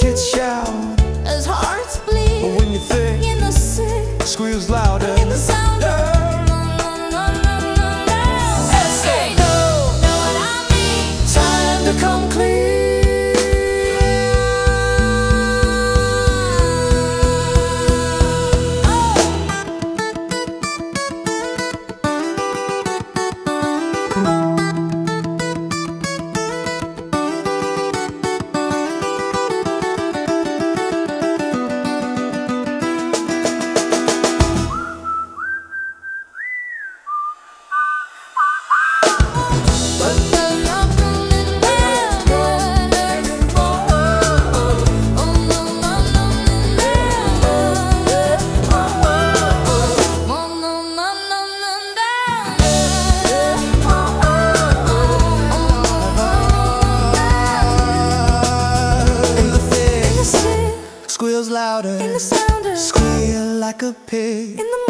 kids shout as hearts bleed. But when you think, In the sick, squeals louder. in the sound of say no, know what I mean. Time to come clean. Squeals louder, in the sound of squeal like a pig. in the